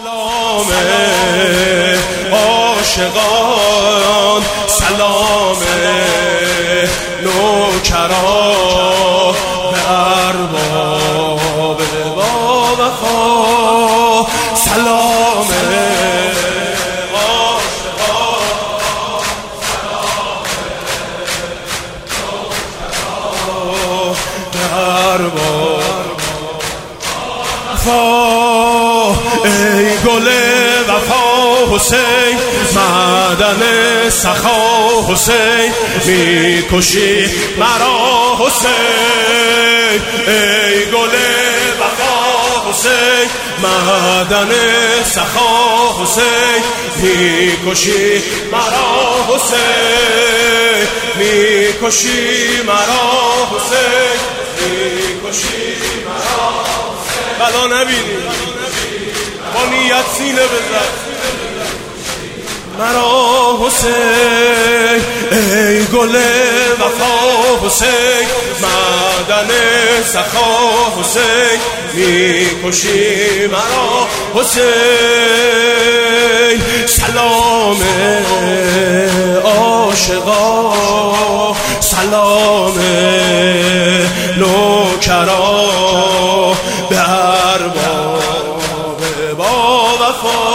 سلام عاشقان، سلام نوکران به ارباب با وفا. سلام عاشقان، سلام نوکران به ارباب وفا. ای گل وفا حسین، معدن سخا حسین، میکشی مرا حسین. ای گل وفا حسین، معدن سخا حسین، میکشی مرا حسین، میکشی مرا حسین، میکشی مرا حسین. بلا نبینی با نیت سینه بزن مرا حسین. ای گل وفا حسین، معدن سخا حسین، میکشی مرا حسین. سلام عاشقان، سلام نوکران به ارباب با وفا.